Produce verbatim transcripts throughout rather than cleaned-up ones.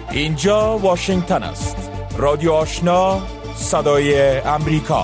اینجا واشنگتن است. رادیو آشنا، صدای امریکا.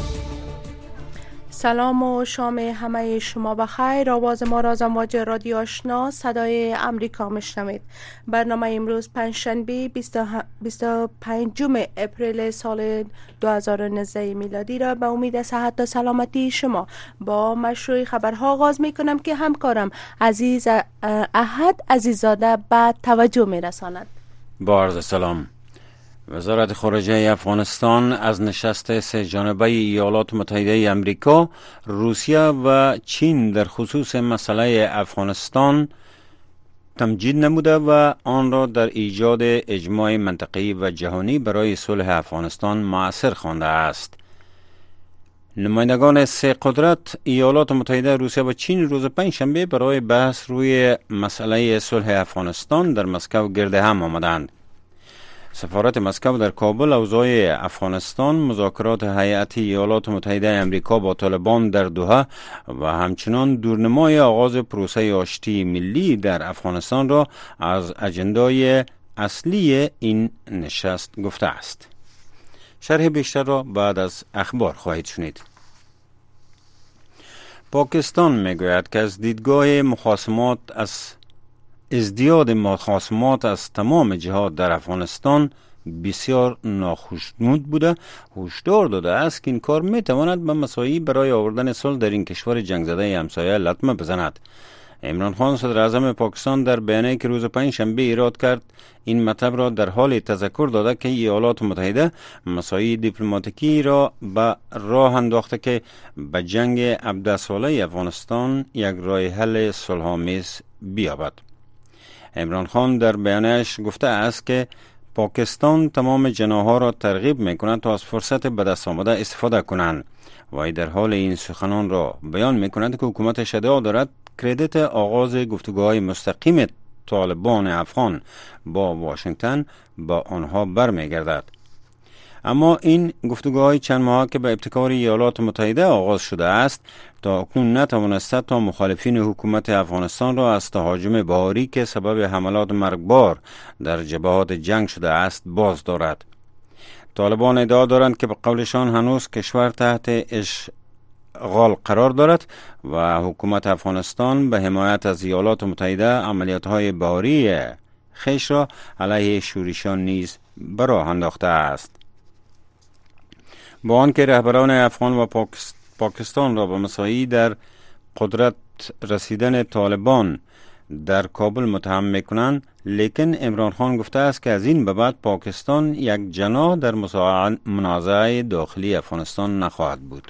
سلام و شام همه شما بخیر. آواز ما را از امواج رادیو آشنا صدای امریکا میشنوید. برنامه امروز پنجشنبه بیست و پنجم اپریل سال دو هزار و نوزده میلادی را به امید صحت و سلامتی شما با مشروع خبرها آغاز میکنم که همکارم عزیز احد عزیزاده به توجه میرساند. با عرض سلام. وزارت خارجه افغانستان از نشست سه جانبه ایالات متحده امریکا، روسیه و چین در خصوص مسئله افغانستان تمجید نموده و آن را در ایجاد اجماع منطقه‌ای و جهانی برای صلح افغانستان مؤثر خوانده است. نمایندگان سه قدرت ایالات متحده، روسیه و چین روز پنجشنبه برای بحث روی مسئله صلح افغانستان در مسکو گرد هم آمدند. سفارت مسکو در کابل اوضاع افغانستان، مذاکرات هیئت ایالات متحده امریکا با طالبان در دوحه و همچنان دورنمای آغاز پروسه آشتی ملی در افغانستان را از اجندای اصلی این نشست گفته است. شرح بیشتر را بعد از اخبار خواهید شنید. پاکستان میگوید که از دیدگاه مخاصمات از ازدیاد مخاصمات از تمام جهات در افغانستان بسیار ناخوشنود بوده، هشدار داده است که این کار میتواند به مساعی برای آوردن صلح در این کشور جنگ زده همسایه لطمه بزند. عمران خان صدر اعظم پاکستان در بیانیه‌ای که روز پنجشنبه ایراد کرد این مطلب را در حال تذکر داده که ایالات متحده مساعی دیپلماتیکی را به راه انداخته که به جنگ هفده ساله افغانستان یک راه حل صلح‌آمیز بیابد. عمران خان در بیانیه‌اش گفته است که پاکستان تمام جناح‌ها را ترغیب می‌کند تا از فرصت به دست آمده استفاده کنند و در حال این سخنان را بیان می‌کند که حکومتش ادعا دارد کردیت آغاز گفتگوهای مستقیم طالبان افغان با واشنگتن با آنها برمیگردد. اما این گفتگوهای چند ماه که به ابتکار ایالات متحده آغاز شده است تا اکنون نتوانسته تا مخالفین حکومت افغانستان را از تهاجم بهاری که سبب حملات مرگبار در جبهات جنگ شده است باز دارد. طالبان ادعا دارند که به قولشان هنوز کشور تحت اشغال قرار دارد و حکومت افغانستان به حمایت از ایالات متحده عملیات‌های بهاری خویش را علیه شورشیان نیز به راه انداخته است. با آنکه رهبران افغان و پاکستان را به مساعی در قدرت رسیدن طالبان در کابل متهم میکنند، لیکن عمران خان گفته است که از این به بعد پاکستان یک جناح در منازعه داخلی افغانستان نخواهد بود.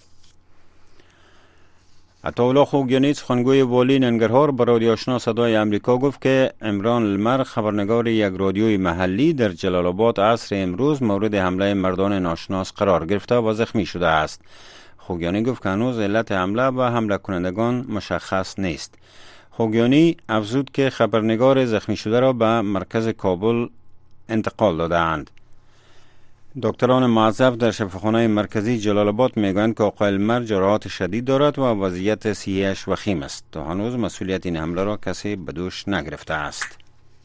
عطاالله خوگیانی سخنگوی والی ننگرهار به رادیو آشنا صدای امریکا گفت که عمران المر خبرنگار یک رادیوی محلی در جلال آباد عصر امروز مورد حمله مردان ناشناس قرار گرفته و زخمی شده است. خوگیانی گفت که هنوز علت حمله و حمله کنندگان مشخص نیست. خوگیانی افزود که خبرنگار زخمی شده را به مرکز کابل انتقال داده‌اند. دکتران موظف در شفاخانه مرکزی جلال آباد میگویند که آقای المر جراحات شدید دارد و وضعیت صحیحش وخیم است. تا هنوز مسئولیت این حمله را کسی به دوش نگرفته است.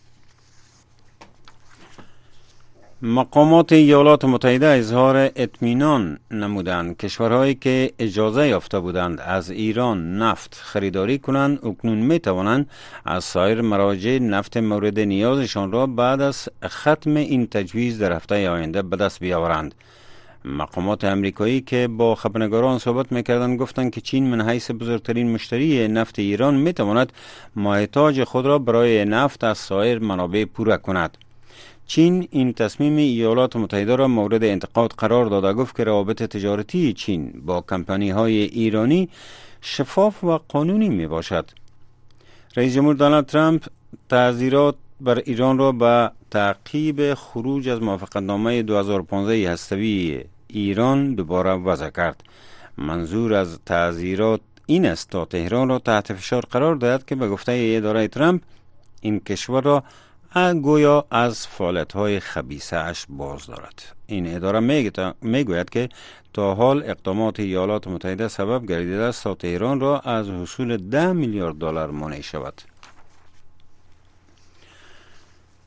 مقامات ایالات متحده اظهار اطمینان نمودند کشورهایی که اجازه یافته بودند از ایران نفت خریداری کنند اکنون می توانند از سایر مراجع نفت مورد نیازشان را بعد از ختم این تجویز در هفته آینده به دست بیاورند. مقامات امریکایی که با خبرنگاران صحبت میکردند گفتند که چین من حیث بزرگترین مشتری نفت ایران می تواند مایحتاج خود را برای نفت از سایر منابع پوره کند. چین این تصمیم ایالات متحده را مورد انتقاد قرار داده، گفت که روابط تجارتی چین با کمپانی های ایرانی شفاف و قانونی می باشد. رئیس جمهور دونالد ترامپ تعزیرات بر ایران را به تعقیب خروج از موافقتنامه دو هزار و پانزده هسته‌ای ایران دوباره وضع کرد. منظور از تعزیرات این است تا تهران را تحت فشار قرار دهد که به گفته اداره ترامپ این کشور را گویا از فعالیت‌های خبیثه اش باز دارد. این اداره میگوید که تا حال اقدامات ایالات متحده سبب گردیده است تا تهران را از حصول ده میلیارد دلار مانع شود.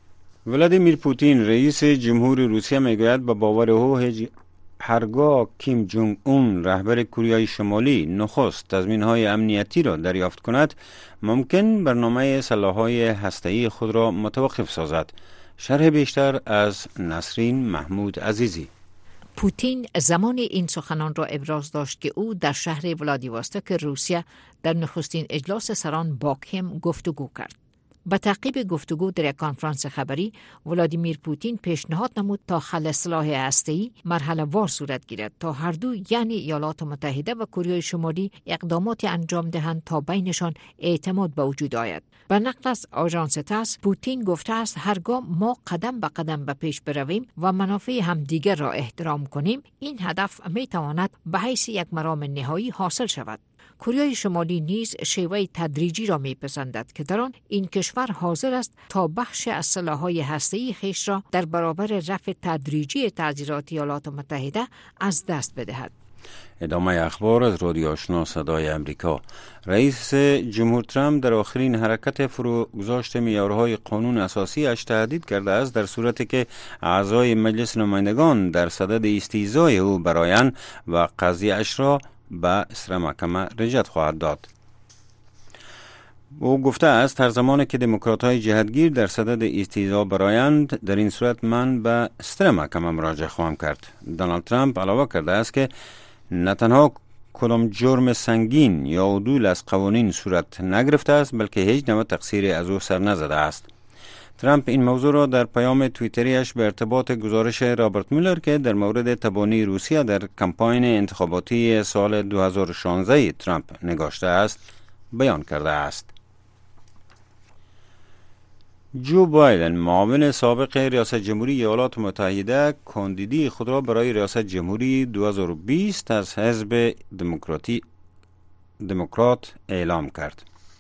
ولادیمیر پوتین رئیس جمهور روسیه میگوید به باور او هج... هرگاه کیم جونگ اون رهبر کره شمالی نخست تضمین‌های امنیتی را دریافت کند ممکن برنامه سلاح‌های هسته‌ای خود را متوقف سازد. شرح بیشتر از نسرین محمود عزیزی. پوتین زمان این سخنان را ابراز داشت که او در شهر ولادیواستوک روسیه در نخستین اجلاس سران باکهم گفتگو کرد. به تعقیب گفتگو در یک کنفرانس خبری، ولادیمیر پوتین پیشنهاد نمود تا حل سلاح هسته‌ای مرحله وار صورت گیرد تا هر دو یعنی ایالات متحده و کره شمالی اقدامات انجام دهند تا بینشان اعتماد به وجود آید. به نقل از آژانس تاس، پوتین گفته است هرگاه ما قدم به قدم به پیش برویم و منافع همدیگر را احترام کنیم، این هدف می تواند به حیث یک مرام نهایی حاصل شود. کره شمالی نیز شیوه تدریجی را میپسندد که در آن این کشور حاضر است تا بخش از سلاح‌های هسته‌ای خویش را در برابر رفع تدریجی تعزیرات ایالات متحده از دست بدهد. ادامه اخبار از رادیو آشنا صدای امریکا. رئیس جمهور ترامپ در آخرین حرکت فروگذاشت معیارهای قانون اساسی اش تهدید کرده است در صورتی که اعضای مجلس نمایندگان در صدد استیضای او برآیند و قضیه اش را به سر محکمه رجعت خواهد داد. او گفته است هر زمانی که دموکرات‌های جهتگیر در صدد استیضا برآیند، در این صورت من به سر محکمه مراجعه خواهم کرد. دونالد ترامپ علاوه کرده است که نه تنها کدام جرم سنگین یا عدول از قوانین صورت نگرفته است، بلکه هیچ نوع تقصیری از او سر نزده است. ترامپ این موضوع را در پیام توییتریش به ارتباط گزارش رابرت مولر که در مورد تبانی روسیه در کمپاین انتخاباتی سال دو هزار و شانزده ترامپ نگاشته است بیان کرده است. جو بایدن معاون سابق ریاست جمهوری ایالات متحده کاندیدی خود را برای ریاست جمهوری دو هزار و بیست از حزب دموکراتی دموکرات اعلام کرد.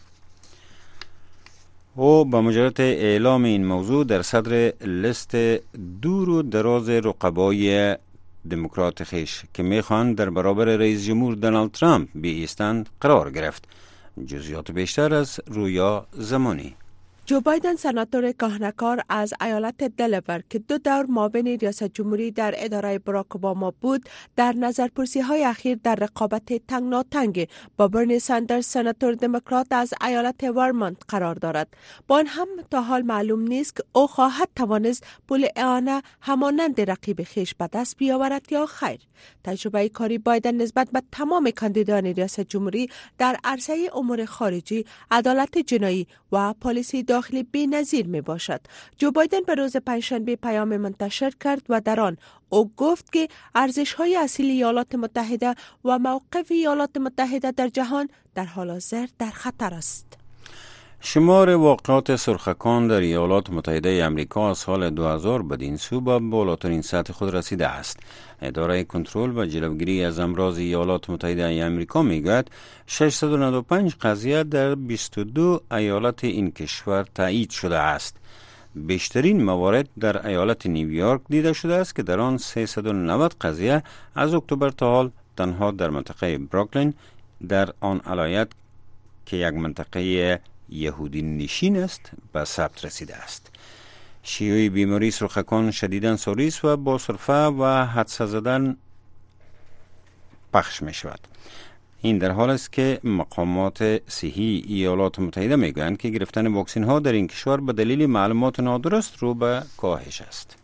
او با مجرد اعلام این موضوع در صدر لیست دور و دراز رقبای دموکرات خیش که میخواهند در برابر رئیس جمهور دونالد ترامپ بایستند قرار گرفت. جزئیات بیشتر از رویا زمانی. جو بایدن سناتور کهنکار از ایالت دلاور که دو دور معاون ریاست جمهوری در اداره براک اوباما بود، در نظرپرسی های اخیر در رقابت تنگناتنگ با برنی ساندرز سناتور دموکرات از ایالت ورمونت قرار دارد. با آن هم تا حال معلوم نیست که او خواهد توانست پول اعانه همانند رقیب خیش به دست بیاورد یا خیر. تجربه کاری بایدن نسبت به تمام کاندیدان ریاست جمهوری در عرصه امور خارجی، عدالت جنایی و پالیسی داخلی بی‌نظیر می باشد. جو بایدن به روز پنجشنبه پیام منتشر کرد و در آن او گفت که ارزش‌های اصیل ایالات متحده و موقف ایالات متحده در جهان در حال حاضر در خطر است. شمار واقعات سرخکان در ایالات متحده آمریکا از سال دو هزار بدین سو به بالاترین سطح خود رسیده است. اداره کنترل و جلوگیری از امراض ایالات متحده آمریکا میگوید ششصد و نود و پنج قضیه در بیست و دو ایالت این کشور تایید شده است. بیشترین موارد در ایالت نیویورک دیده شده است که در آن سیصد و نود قضیه از اکتبر تا حال تنها در منطقه بروکلین در آن ولایت که یک منطقه یهودی نشین است به ثبت رسیده است. شیوع بیماری سرخکان شدیداً ساری است و با سرفه و حدسه زدن پخش می شود. این در حال است که مقامات صحی ایالات متحده می گویند که گرفتن واکسین ها در این کشور به دلیل معلومات نادرست رو به کاهش است.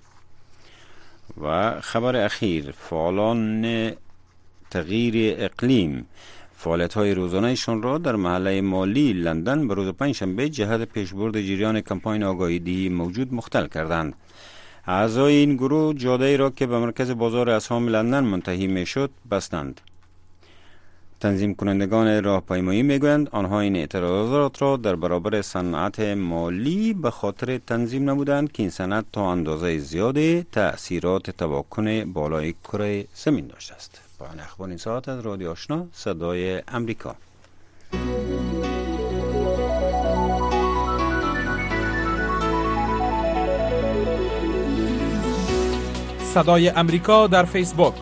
و خبر اخیر، فعالان تغییر اقلیم فعالیت‌های روزانه‌شان را در محله مالی لندن به روز پنجشنبه جهت پیشبرد جریان کمپاین آگاهی دهی موجود مختل کردند. اعضای این گروه جاده‌ای را که به مرکز بازار اسهام لندن منتهی می‌شد بستند. تنظیم کنندگان راهپیمایی می‌گویند آنها این اعتراضات را در برابر صنعت مالی به خاطر تنظیم نمودند که این صنعت تا اندازه زیادی تأثیرات تواکن بالای کره زمین داشته است. پایان اخبار این ساعت از رادیو آشنا صدای امریکا. صدای امریکا در فیسبوک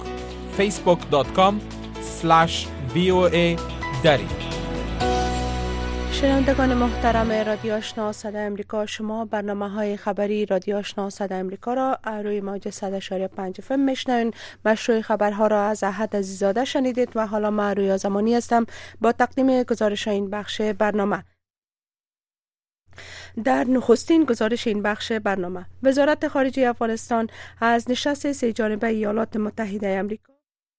فیسبوک دات کام اسلش وی او ای دری. شنوندگان محترم رادیو آشنا صدای امریکا، شما برنامه های خبری رادیو آشنا صدای امریکا را روی موج صد و شش پنج اف ام میشنوین. مشروع خبرها را از احد عزیزاده شنیدید و حالا من رویا زمانی هستم با تقدیم گزارش این بخش برنامه. در نخستین گزارش این بخش برنامه، وزارت خارجه افغانستان از نشست سه جانبه ایالات متحده آمریکا،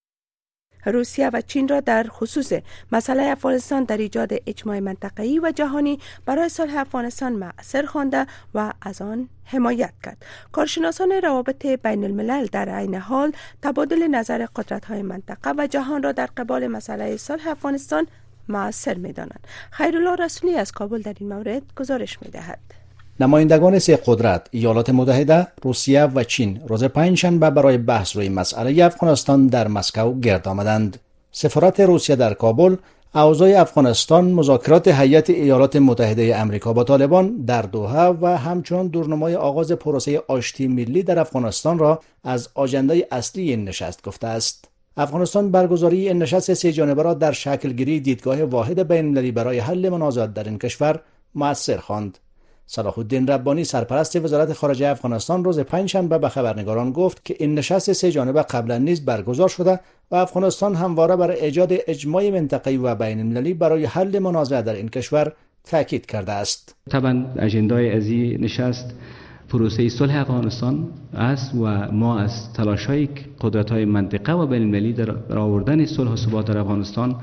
روسیه و چین را در خصوص مسئله افغانستان در ایجاد اجماع منطقه‌ای و جهانی برای صلح افغانستان مؤثر خوانده و از آن حمایت کرد. کارشناسان روابط بین الملل در عین حال تبادل نظر قدرت‌های منطقه و جهان را در قبال مسئله صلح افغانستان مؤثر می‌دانند. خیرالله رسولی از کابل در این مورد گزارش می‌دهد. نمایندگان سه قدرت ایالات متحده، روسیه و چین روز پنجشنبه برای بحث روی مسئله افغانستان در مسکو گرد آمدند. سفارت روسیه در کابل اوضاع افغانستان، مذاکرات هیئت ایالات متحده آمریکا با طالبان در دوحه و همچنین دورنمای آغاز پروسه آشتی ملی در افغانستان را از آژندای اصلی این نشست گفته است. افغانستان برگزاری این نشست سه جانبه را در شکلگیری دیدگاه واحد بین‌المللی برای حل منازعات در این کشور مؤثر خواند. صلاح الدین ربانی سرپرست وزارت خارجه افغانستان روز پنجشنبه به خبرنگاران گفت که این نشست سه جانبه قبلا نیز برگزار شده و افغانستان همواره برای ایجاد اجماع منطقه‌ای و بین‌المللی برای حل منازعه در این کشور تاکید کرده است. طبعا اجندای از این نشست پروسه صلح افغانستان است و ما از تلاش‌های قدرت‌های منطقه و بین‌المللی در آوردن صلح و ثبات در افغانستان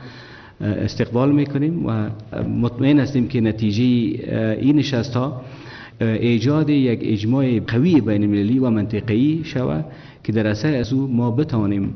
استقبال میکنیم و مطمئن هستیم که نتیجه این نشست ها ایجاد یک اجماع قوی بین المللی و منطقه‌ای شود که در اثر از او ما بتوانیم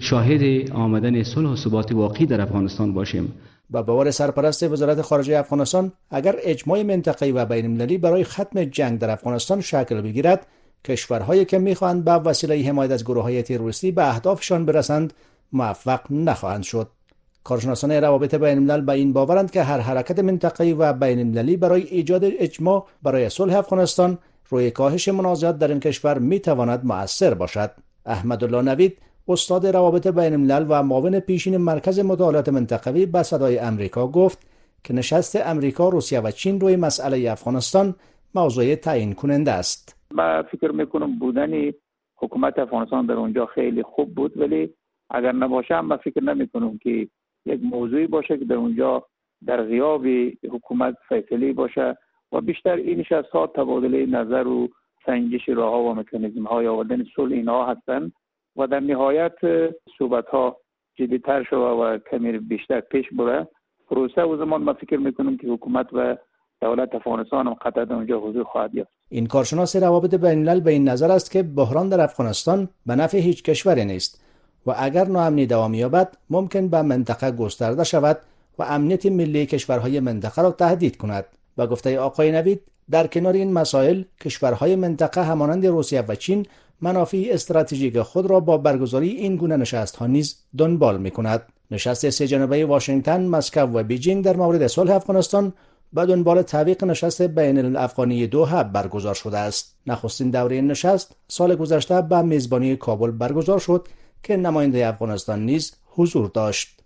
شاهد آمدن صلح و ثبات واقعی در افغانستان باشیم. با باور سرپرست وزارت خارجه افغانستان، اگر اجماع منطقه‌ای و بین المللی برای ختم جنگ در افغانستان شکل بگیرد، کشورهایی که میخواهند به وسیله حمایت از گروه‌های تروریستی به اهدافشان برسند موفق نخواهند شد. کارشناسان روابط بین الملل به این باورند که هر حرکت منطقه‌ای و بین المللی برای ایجاد اجماع برای صلح افغانستان روی کاهش منازعات در این کشور میتواند مؤثر باشد. احمدالله نوید، استاد روابط بین الملل و معاون پیشین مرکز مطالعات منطقوی به صدای امریکا گفت که نشست امریکا، روسیه و چین روی مسئله افغانستان موضوع تعیین کننده است. من فکر میکنم بودن حکومت افغانستان در اونجا خیلی خوب بود، ولی اگر نباشه من فکر نمیکنم که یک موضوعی باشه که در اونجا در غیاب حکومت فیصله باشه و بیشتر این نشست‌ها تبادله نظر و سنجش راه‌ها و مکانیزم‌های آوردن صلح اینها هستند و در نهایت صحبت‌ها جدی‌تر شده و کمی بیشتر پیش بره. پروسه و زمان من فکر میکنم که حکومت و دولت افغانستان هم قطعا در اونجا حضور خواهد یافت. این کارشناس روابط بین الملل به این نظر است که بحران در افغانستان به نفع هیچ کشوری نیست و اگر ناامنی دوام یابد ممکن به منطقه گسترده شود و امنیت ملی کشورهای منطقه را تهدید کند. و گفته آقای نوید، در کنار این مسائل کشورهای منطقه همانند روسیه و چین منافع استراتژیک خود را با برگزاری این گونه نشست‌ها نیز دنبال می‌کند. نشست سه جانبه واشنگتن، مسکو و بیجینگ در مورد صلح افغانستان به دنبال تعویق نشست بین الافغانی دوحه برگزار شده است. نخستین دوره این نشست سال گذشته به میزبانی کابل برگزار شد که نماینده افغانستان نیز حضور داشت.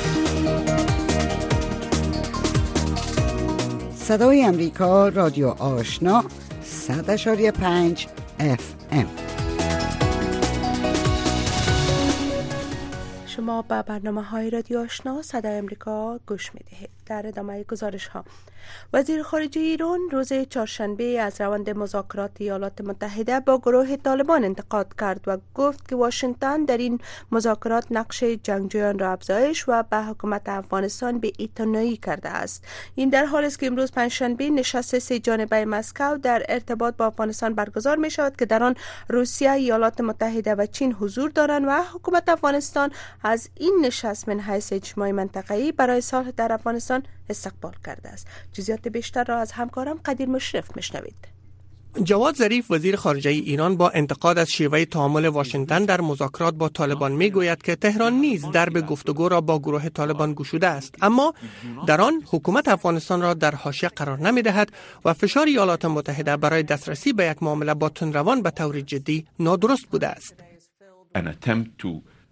صدای امریکا، رادیو آشنا، صد و پنج اف ام. شما به برنامه های رادیو آشنا صدای امریکا گوش می دهید. در ادامه گزارش ها، وزیر خارجه ایران روز چهارشنبه از روند مذاکرات ایالات متحده با گروه طالبان انتقاد کرد و گفت که واشنگتن در این مذاکرات نقش جنگجویان را افزایش و به حکومت افغانستان به اعتنایی کرده است. این در حالی است که امروز پنجشنبه نشست سه جانبه مسکو در ارتباط با افغانستان برگزار می شود که در آن روسیه، ایالات متحده و چین حضور دارند و حکومت افغانستان از این نشست من حیث اجماع منطقه‌ای برای صلح در افغانستان استقبال کرده است. جزئیات بیشتر را از همکارم قدیر مشرف میشنوید. جواد ظریف وزیر خارجه ایران با انتقاد از شیوه تعامل واشنگتن در مذاکرات با طالبان میگوید که تهران نیز درب گفتگو را با گروه طالبان گشوده است، اما در آن حکومت افغانستان را در حاشیه قرار نمیدهد و فشار ایالات متحده برای دسترسی به یک معامله با تندروان به طور جدی نادرست بوده است. An attempt to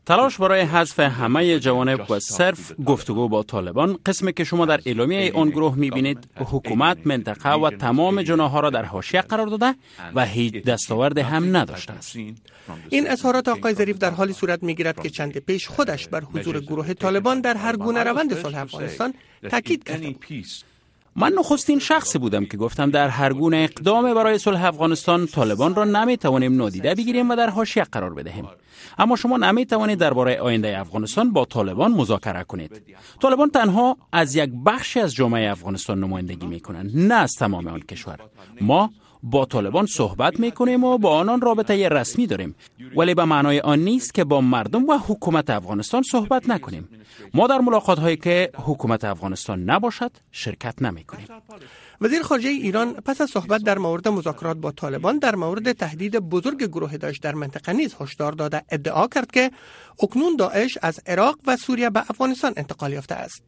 تلاش برای حذف همه جوانب و صرف گفتگو با طالبان، قسمی که شما در اعلامیه آن گروه می‌بینید حکومت منطقه و تمام جناح‌ها را در حاشیه قرار داده و هیچ دستاورد هم نداشته است. این اظهارات آقای ظریف در حالی صورت می‌گیرد که چند پیش خودش بر حضور گروه طالبان در هر گونه روند صلح افغانستان تاکید کرد. من نخستین شخصی بودم که گفتم در هر گونه اقدام برای صلح افغانستان طالبان را نمی‌توانیم نادیده بگیریم و در حاشیه قرار بدهیم. اما شما نمی‌توانید درباره آینده افغانستان با طالبان مذاکره کنید. طالبان تنها از یک بخشی از جامعه افغانستان نمایندگی می‌کنند، نه از تمام آن کشور. ما با طالبان صحبت می‌کنیم و با آنان رابطه رسمی داریم، ولی به معنای آن نیست که با مردم و حکومت افغانستان صحبت نکنیم. ما در ملاقات‌هایی که حکومت افغانستان نباشد شرکت نمی‌کنیم. وزیر خارجه ایران پس از صحبت در مورد مذاکرات با طالبان در مورد تهدید بزرگ گروه داعش در منطقه نیز هشدار داده ادعا کرد که اکنون داعش از عراق و سوریه به افغانستان انتقال یافته است.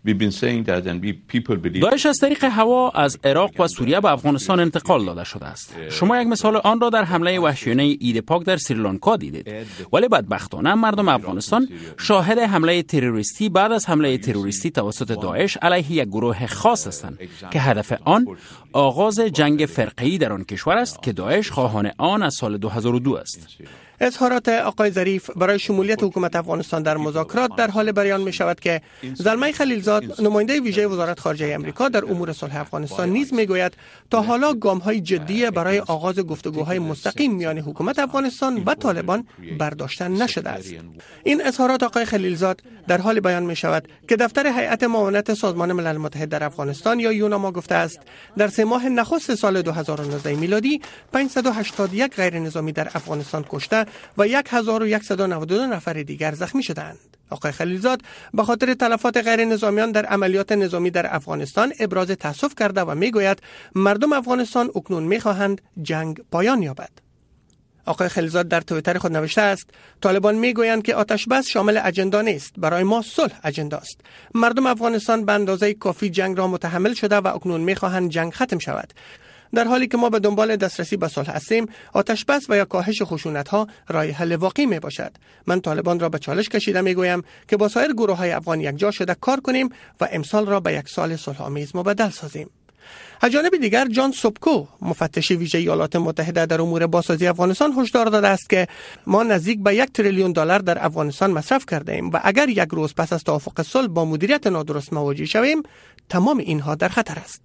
داعش از طریق هوا از عراق و سوریه به افغانستان انتقال داده شده است. شما یک مثال آن را در حمله وحشیانه عید پاک در سریلانکا دیدید. ولی بدبختانه مردم افغانستان شاهد حمله تروریستی بعد از حمله تروریستی توسط داعش علیه یک گروه خاص هستند که هدف آن آغاز جنگ فرقه‌ای در آن کشور است که داعش خواهان آن از سال دو هزار و دو است. اظهارات آقای ظریف برای شمولیت حکومت افغانستان در مذاکرات در حال بیان می شود که زلمه خلیلزاد نماینده ویژه وزارت خارجه آمریکا در امور صلح افغانستان نیز می گوید تا حالا گام‌های جدی برای آغاز گفتگوهای مستقیم میان حکومت افغانستان و طالبان برداشته نشده است. این اظهارات آقای خلیلزاد در حال بیان می شود که دفتر هیئت معاونت سازمان ملل متحد در افغانستان یا یوناما گفته است در سه ماه نخست سال دو هزار و نوزده میلادی پانصد و هشتاد و یک غیر نظامی در افغانستان کشته و هزار و صد و نود و دو نفر دیگر زخمی شدند. آقای خلیلزاد به خاطر تلفات غیر نظامیان در عملیات نظامی در افغانستان ابراز تأسف کرده و میگوید مردم افغانستان اکنون میخواهند جنگ پایان یابد. آقای خلیلزاد در توییتر خود نوشته است طالبان میگویند که آتش بس شامل اجندا نیست، برای ما صلح اجندا است. مردم افغانستان به اندازه کافی جنگ را متحمل شده و اکنون میخواهند جنگ ختم شود. در حالی که ما به دنبال دسترسی به صلح هستیم، آتش بس و یا کاهش خشونت‌ها راه حل واقعی می باشد. من طالبان را به چالش کشیده می گویم که با سایر گروه‌های افغان یکجا شده کار کنیم و امسال را به یک سال صلح‌آمیز مبدل سازیم. از جانب دیگر جان سوبکو مفتش ویژه ایالات متحده در امور بازسازی افغانستان هشدار داده است که ما نزدیک به یک تریلیون دلار در افغانستان مصرف کرده ایم و اگر یک روز پس از توافق صلح با مدیریت نادرست مواجه شویم تمام اینها در خطر است.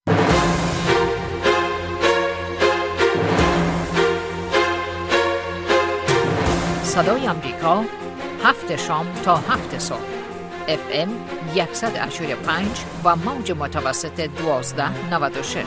صدای آمریکا هفت شام تا هفت صبح اف ام صد و اشتاد و پنج و موج متوسط دوازده نود و شش.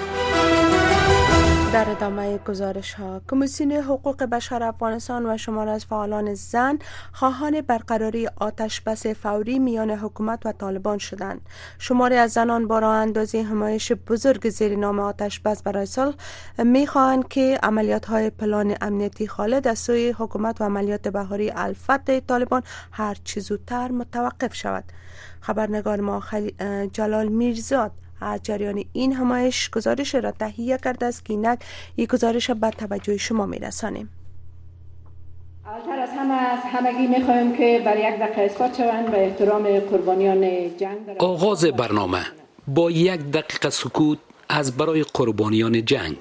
در ادامه گزارش ها، کمیسیون حقوق بشر افغانستان و شمار از فعالان زن خواهان برقراری آتش بس فوری میان حکومت و طالبان شدند. شماری از زنان با راه اندازی حمایش بزرگ زیر نام آتش بس برای صلح میخواهند که عملیات های پلان امنیتی خالد از سوی حکومت و عملیات بهاری الفتح طالبان هر چه زودتر متوقف شود. خبرنگار ما خلی... جلال میرزاد از جریان این حمایش گزارش را تهیه کرده است که اینک یک گزارش به توجه شما میرسانیم. اولتر از همه از همگی میخواهیم که برای یک دقیقه اثبات شوند به احترام قربانیان جنگ. آغاز برنامه با یک دقیقه سکوت از برای قربانیان جنگ.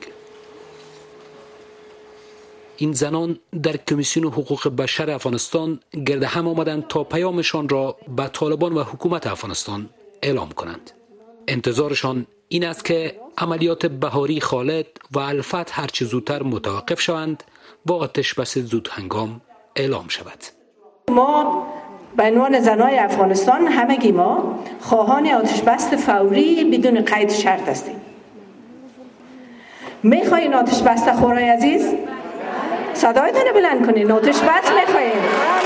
این زنان در کمیسیون حقوق بشر افغانستان گرد هم آمدند تا پیامشان را به طالبان و حکومت افغانستان اعلام کنند. انتظارشان این است که عملیات بهاری خالد و الفتح هر چه زودتر متوقف شوند و آتش بس زود هنگام اعلام شود. ما به عنوان زنای افغانستان همگی ما خواهان آتش بس فوری بدون قید شرط هستیم. میخواین آتش بس خورای عزیز؟ صدایتان بلند کنین. آتش بس میخواین؟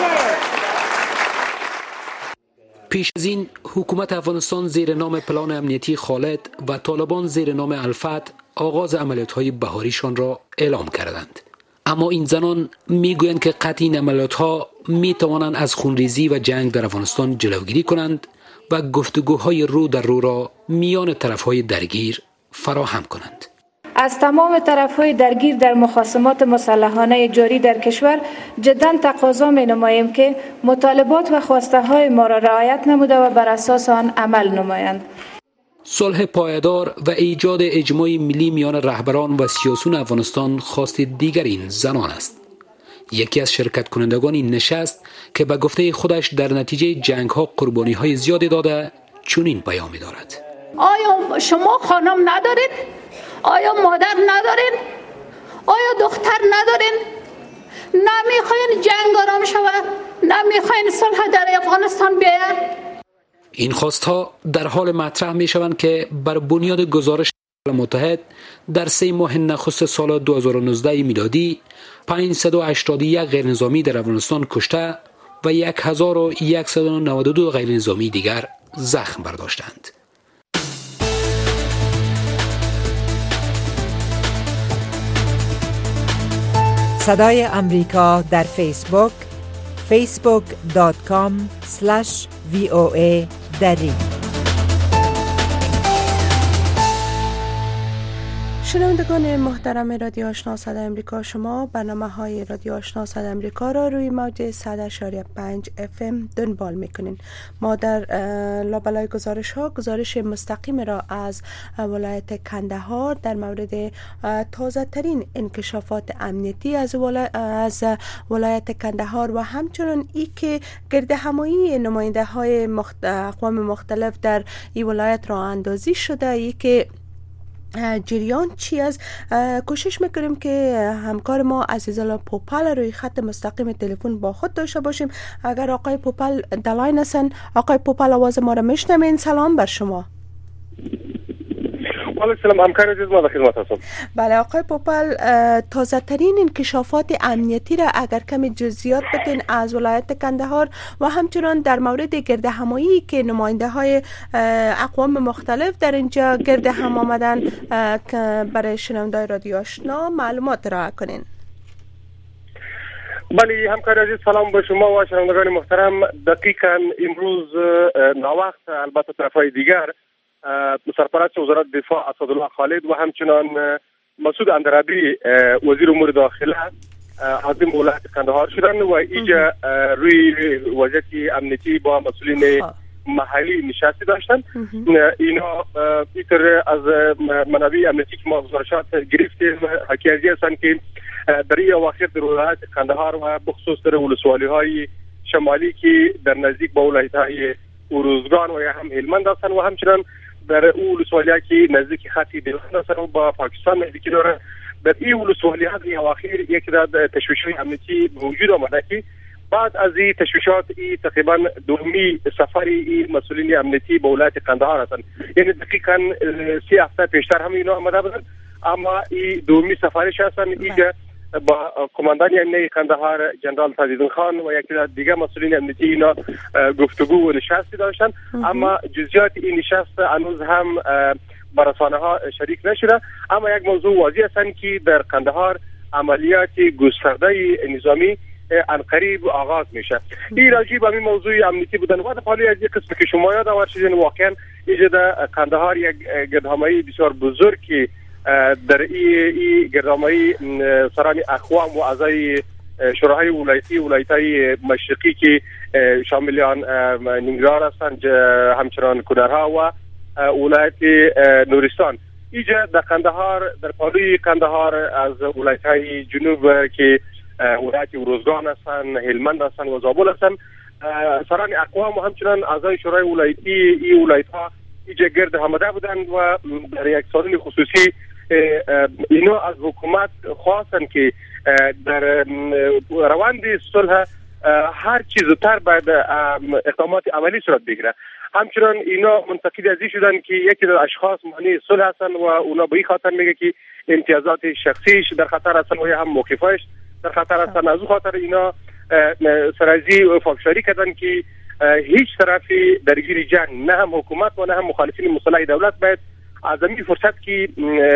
پیش از این حکومت افغانستان زیر نام پلان امنیتی خالد و طالبان زیر نام الفتح آغاز عملیات‌های بهاریشان را اعلام کردند. اما این زنان میگویند که قطع این عملیات‌ها میتوانند از خونریزی و جنگ در افغانستان جلوگیری کنند و گفتگوهای رو در رو را میان طرف‌های درگیر فراهم کنند. از تمام طرف‌های درگیر در مخاصمات مسلحانه جاری در کشور جداً تقاضا می‌نماییم که مطالبات و خواسته‌های ما را رعایت نموده و بر اساس آن عمل نمایند. صلح پایدار و ایجاد اجماع ملی میان رهبران و سیاسیون افغانستان خواست دیگر این زنان است. یکی از شرکت کنندگان این نشست که به گفته خودش در نتیجه جنگ ها قربانی های زیادی داده چنین پیامی دارد. آیا شما خانم ندارین؟ آیا مادر ندارین؟ آیا دختر ندارین؟ نمیخواین جنگ آرام شود؟ نمیخواین صلح در افغانستان بیاید؟ این خواستها در حال مطرح می شوند که بر بنیاد گزارش ملل متحد در سه ماه نخست سال دو هزار و نوزده میلادی پانصد و هشتاد و یک غیر نظامی در افغانستان کشته و هزار و صد و نود و دو غیر نظامی دیگر زخم برداشتند. صدای امریکا در فیسبوک فیسبوک دات کام اسلش وی او ای دری. شنوندگان محترم رادیو آشنا صدای امریکا، شما برنامه های رادیو آشنا صدای امریکا را روی موج صد و پنج اف ام دنبال میکنین. ما در لابلای گزارش ها گزارش مستقیم را از ولایت کندهار در مورد تازه ترین انکشافات امنیتی از, ولای... از ولایت کندهار و همچنین ای که گرد همایی نماینده های مخت... اقوام مختلف در این ولایت را اندازی شده، ای که جریان چی از کوشش میکنیم که همکار ما عزیزالله پوپل روی خط مستقیم تلفن با خود داشته باشیم. اگر آقای پوپل دلاین هستن، آقای پوپل آواز ما را میشنوین؟ سلام بر شما. سلام همکار عزیز، ما در خدمت هستم. بله آقای پوپل، تازه ترین انکشافات امنیتی را اگر کمی جزئیات بتین از ولایت کندهار و همچنان در مورد گرد همایی که نماینده های اقوام مختلف در اینجا گرد هم آمدن برای شنوندگان رادیو آشنا معلومات را کنین. بله همکار عزیز، سلام به شما و شنوندگان محترم. دقیقاً امروز ناوقت البته طرفای دیگر سرپرست وزارت دفاع اسدالله خالد و همچنان مسعود اندرابی وزیر امور داخله عازم ولایت کندهار شدند و اینجا روی وضعیت امنیتی با مسئولین محلی نشستی داشتند. اینا بیشتر از منابع امنیتی که ما گزارشات گرفتیم حکیازی هستند که در این اواخر در ولایت کندهار و بخصوص در ولسوالی های شمالی که در نزدیک با ولایت های اروزگان و یا هم هلمند هستند و همچنان در اون ولسوالی که نزدیک خطی دلخند هستند و با پاکستان نزدیکی دارند. در این ولسوالی ها در اواخر یک تعداد تشویش‌های امنیتی به وجود آمده که بعد از این تشویشات ای تقریبا دومی سفری این مسئولین امنیتی به ولایت کندهار هستند. یعنی دقیقاً سی هفته پیشتر هم اینا آمده بودند، اما این دومی سفرش هستند. اینجا با کماندان امنیتی کندهار جنرال تاج‌الدین خان و یکی از دیگر مسئولین امنیتی اینا گفتگو و نشستی داشتن، اما جزئیات این نشست هنوز هم بر رسانه ها شریک نشده. اما یک موضوع واضح است که در کندهار عملیات گسترده نظامی انقریب آغاز میشه. این راجع به این موضوع امنیتی بودن و حالی از یک قسم که شما یاد آورید واقعا اینجا در کندهار یک گردهمایی بسیار بزرگی در این گردهمایی سران اقوام و اعضای شوراهای ولایتی ولایت‌های مشرقی که شامل نینگرهار هستند، همچنان کنرها و ولایت نورستان، اینجا در کندهار در پالوی کندهار از ولایت‌های جنوب که ولایت اروزگان هستند، هلمند هستند و زابل هستند، سران اقوام و همچنان اعضای شورای ولایتی این ولایت‌ها اینجا گرد آمده بودند و در یک سالن خصوصی اینا از حکومت خواستن که در روند صلح هر چیز زودتر باید اقدامات عملی صورت بگیره. همچنان اینا منتقد از این شدن که یکی از اشخاص معنی صلح هستن و اونا به این خاطر میگه که امتیازات شخصیش در خطر هستن و هم موقفش در خطر هستن. از اون خاطر اینا سرازی و فاکشاری کردن که هیچ طرفی درگیر جنگ، نه هم حکومت و نه هم مخالفین مسلح دولت، باید از این فرصت که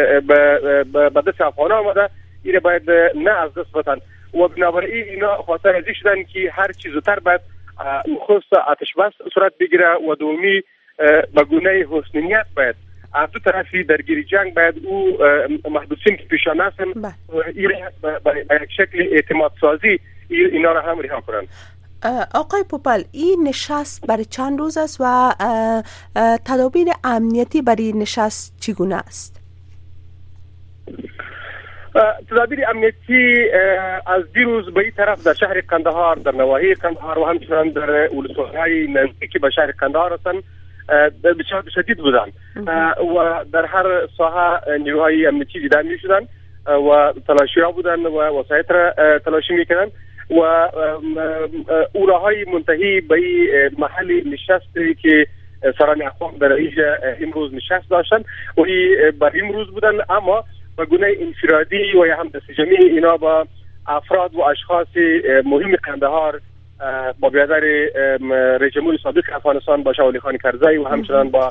به دست افغان آمده اینه باید نه از دست بدن و بنابراین اینا خاطر ازی شدن که هر چیز زودتر باید نخست آتش بس صورت بگیره و دومی به گونه حسن نیت باید از دو طرفی درگیری جنگ باید او محبوسین که پیشان هستن این به یک شکل اعتماد سازی اینا را هم رها کنند. آقای پوپل، این نشست برای چند روز است و تدابیر امنیتی برای نشست چگونه است؟ تدابیر امنیتی از دیروز به این طرف در شهر قندهار، در نواحی قندهار و همچنان در ولسوالی‌های نزدیک به شهر قندهار هستند بسیار شدید بودن و در هر ساحه نیروهای امنیتی دیده می شدن و تلاشی ها بودن و وسایط را تلاشی می کردن و اوراهای منتهی به محل نشستی که سران اقوام در اینجا امروز نشست داشتن و این بر امروز بودن، اما به گونه انفرادی و یا هم دست جمعی اینا با افراد و اشخاص مهم قندهار با بیادر رئیس جمهور سابق افغانستان با شاه خان کرزی و همچنان با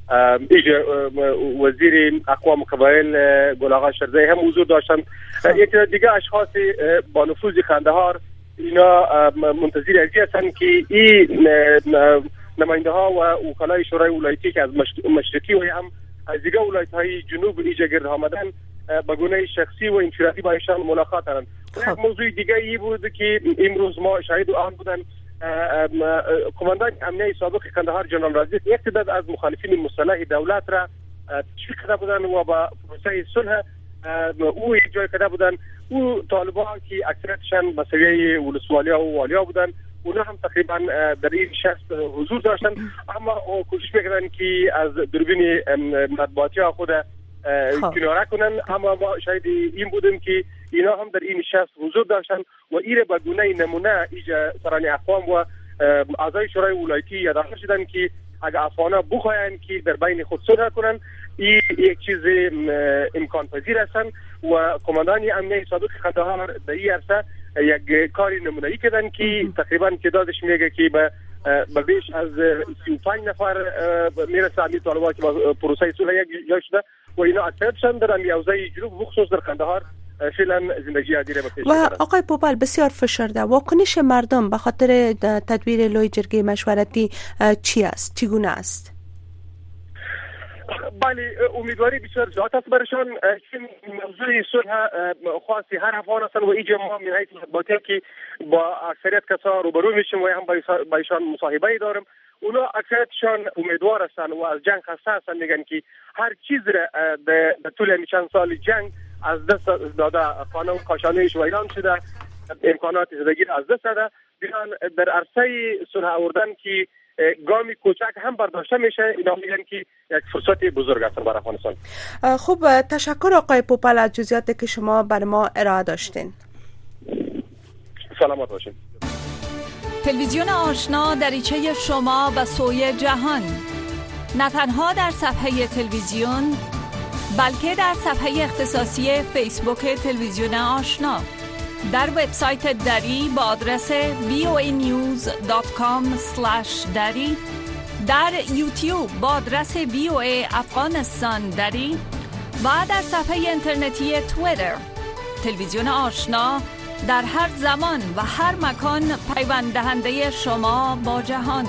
وزیر اقوام و قبایل گل آقا شرزی هم حضور داشتن. یک دیگه اشخاص با نفوذ قندهار اینا منتظر ازی هستند که این نماینده ها و وکلای شورای ولایتی که از مشرقی و هم از دیگه ولایت های جنوب اینجا گرد آمدن به گونه شخصی و انفرادی با ایشان ملاقات دارند. یک موضوع دیگه ای بود که امروز ما شاهد آن بودن. کماندان امنیه سابق قندهار جنرال رازی یک تعداد از مخالفین مسلح دولت را تشویق کرده بودن و با پروسه صلح او جای کرده بودن. او طالبان که اکثریتشان به سویه ولسوالیا و والیا بودن، اونا هم تقریبا در این شخص حضور داشتن، اما کوشش میکردن که از دوربین مطبوعاتی خود کناره کنن. اما ما شاید این بودیم که اینا هم در این شخص حضور داشتن و ایره به گونه نمونه ایجا سران اقوام و اعضای شورای ولایتی یادآور شدن که اگر افغانا بخواین که در بین خود صلح کنن این یک چیز امکان پذیر هستن و کماندان امنیه سابق قندهار در این عرصه یک کاری نمونه‌ای کردن که تقریبا تعدادش میگه که به به بیش از سی و پنج نفر میرسه امی طالبان که با پروسه صلح یک جای شده و اینا اکثرشان در امی حوزه جنوب بخصوص در قندهار فعلا زندگی عادی را پیش و آقای پوپل بسیار فشرده واکنش مردم به خاطر تدبیر لوی جرگه مشورتی چی است؟ چگونه است؟ بله، امیدواری بسیار زیاد است برشان. این موضوع صلح خاصی هر افغان هستن و اینجا ما من حیث مطبوعاتی که با اکثریت کسا روبرو میشیم و هم با ایشان مصاحبه دارم. اونا اکثریتشان امیدوار هستن و از جنگ خسته هستن، میگن که هر چیز را در طول چند سال جنگ از دست داده، قانون کاشانهش ویران شده، امکانات زندگی از دست داده، بیان در عرصه صلح آوردن که گامی کوچک هم برداشته میشه. اینا میگن که یک فرصت بزرگ است برای افغانستان. خوب، تشکر آقای پوپل از جزئیاتی که شما برای ما ارائه داشتین. سلامت باشین. تلویزیون آشنا دریچه شما به سوی جهان، نه تنها در صفحه تلویزیون بلکه در صفحه اختصاصی فیسبوک تلویزیون آشنا، در وبسایت دری با آدرس وی او ای نیوز دات کام اسلش دری، در یوتیوب با آدرس وی او ای افغانستان دری و در صفحه اینترنتی توییتر. تلویزیون آشنا در هر زمان و هر مکان پیوند دهنده شما با جهان.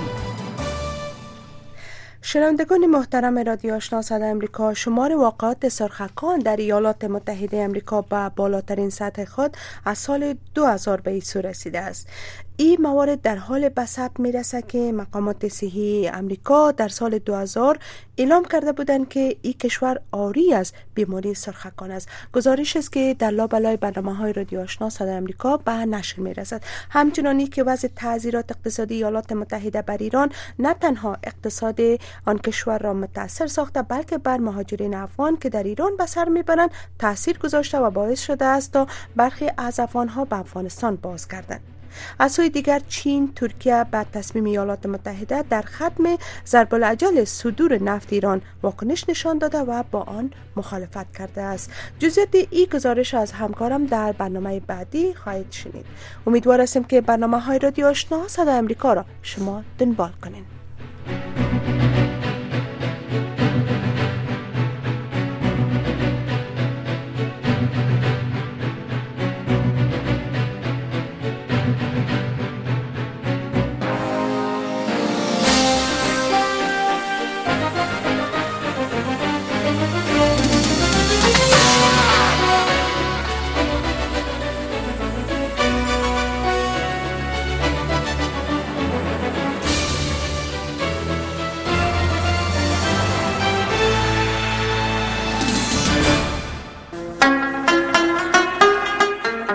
شنوندگان محترم رادیو آشنا صدای امریکا، شمار واقعات سرخکان در ایالات متحده امریکا به بالاترین سطح خود از سال دو هزار به این سو رسیده است. این موارد در حال به ثبت میرسه که مقامات صحی امریکا در سال دو هزار اعلام کرده بودند که این کشور عاری از بیماری سرخکان است. گزارش است که در لابلای برنامه‌های رادیو آشنا صدای امریکا به نشر میرسد. همچنانی که وضع تعذیرات اقتصادی ایالات متحده بر ایران نه تنها اقتصاد آن کشور را متاثر ساخته بلکه بر مهاجرین افغان که در ایران به سر میبرند تاثیر گذاشته و باعث شده است تا برخی از افغانها به افغانستان بازگردند. از سوی دیگر چین، ترکیه به تصمیم ایالات متحده در ختم ضرب الاجل صدور نفت ایران واکنش نشان داده و با آن مخالفت کرده است. جزئیات این گزارش از همکارم در برنامه بعدی خواهید شنید. امیدوار هستیم که برنامه‌های رادیو آشنا صدای امریکا را شما دنبال کنین.